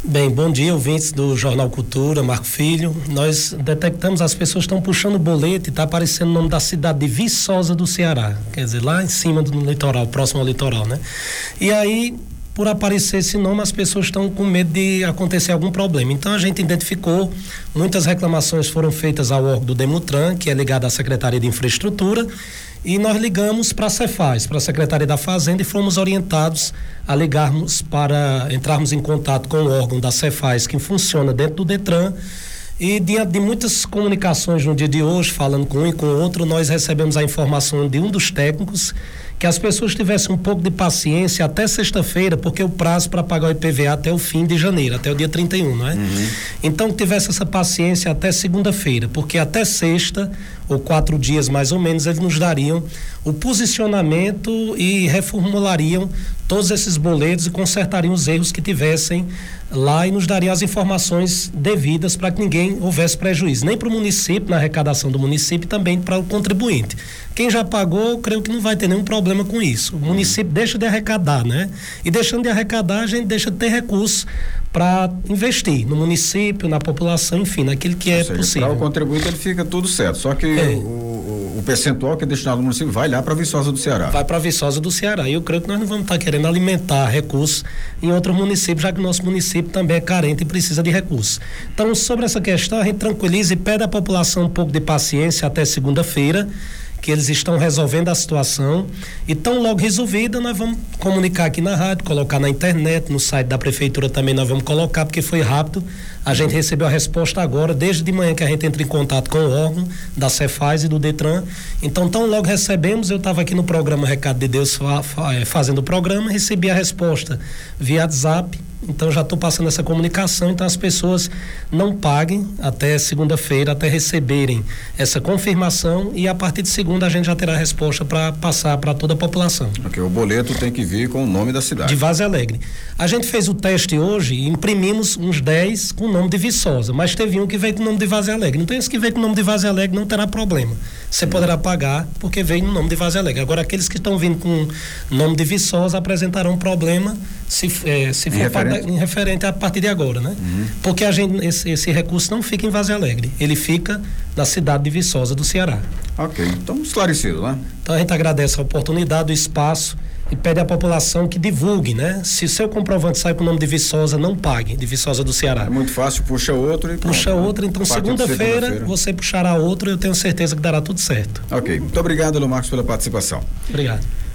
Bem, bom dia, ouvintes do Jornal Cultura, Marco Filho. Nós detectamos, as pessoas estão puxando o bolete e está aparecendo o nome da cidade de Viçosa do Ceará, quer dizer, lá em cima do litoral, próximo ao litoral, né? E aí, por aparecer esse nome, as pessoas estão com medo de acontecer algum problema. Então a gente identificou, muitas reclamações foram feitas ao órgão do Demutran, que é ligado à Secretaria de Infraestrutura, e nós ligamos para a Cefaz, para a Secretaria da Fazenda, e fomos orientados a ligarmos para entrarmos em contato com o órgão da Cefaz, que funciona dentro do Detran. E diante de muitas comunicações no dia de hoje, falando com um e com o outro, nós recebemos a informação de um dos técnicos que as pessoas tivessem um pouco de paciência até sexta-feira, porque o prazo para pagar o IPVA até o fim de janeiro, até o dia 31, não é? Então, tivesse essa paciência até segunda-feira, porque até sexta, ou 4 dias mais ou menos, eles nos dariam o posicionamento e reformulariam todos esses boletos e consertariam os erros que tivessem lá e nos dariam as informações devidas para que ninguém houvesse prejuízo, nem para o município, na arrecadação do município, e também para o contribuinte. Quem já pagou, creio que não vai ter nenhum problema com isso. O município deixa de arrecadar, né? E deixando de arrecadar, a gente deixa de ter recursos para investir no município, na população, enfim, naquilo que é possível. Para o contribuinte ele fica tudo certo, só que o percentual que é destinado ao município vai lá para Viçosa do Ceará. Vai para Viçosa do Ceará. E eu creio que nós não vamos estar querendo alimentar recursos em outro município, já que o nosso município também é carente e precisa de recursos. Então, sobre essa questão, a gente tranquiliza e pede à população um pouco de paciência até segunda-feira, que eles estão resolvendo a situação, e tão logo resolvida nós vamos comunicar aqui na rádio, colocar na internet, no site da prefeitura também nós vamos colocar, porque foi rápido. A gente recebeu a resposta agora, desde de manhã que a gente entra em contato com o órgão da Cefaz e do Detran. Então, tão logo recebemos, eu estava aqui no programa Recado de Deus fazendo o programa, recebi a resposta via WhatsApp. Então já estou passando essa comunicação, então as pessoas não paguem até segunda-feira, até receberem essa confirmação, e a partir de segunda a gente já terá a resposta para passar para toda a população. Porque o boleto tem que vir com o nome da cidade. De Várzea Alegre. A gente fez o teste hoje e imprimimos uns 10 com o nome de Viçosa, mas teve um que veio com o nome de Várzea Alegre. Então esse que veio com o nome de Várzea Alegre não terá problema. Você poderá pagar porque veio no nome de Várzea Alegre. Agora aqueles que estão vindo com o nome de Viçosa apresentarão problema se for em referente a partir de agora, né? Porque a gente, esse recurso não fica em Várzea Alegre, ele fica na cidade de Viçosa do Ceará. Ok, então esclarecido, né? Então a gente agradece a oportunidade, o espaço, e pede à população que divulgue, né? Se seu comprovante sai com o nome de Viçosa, não pague, de Viçosa do Ceará. É muito fácil, puxa outro e puxa pronto, outro, então segunda-feira você puxará outro e eu tenho certeza que dará tudo certo. Ok, muito obrigado, Marcos, pela participação. Obrigado.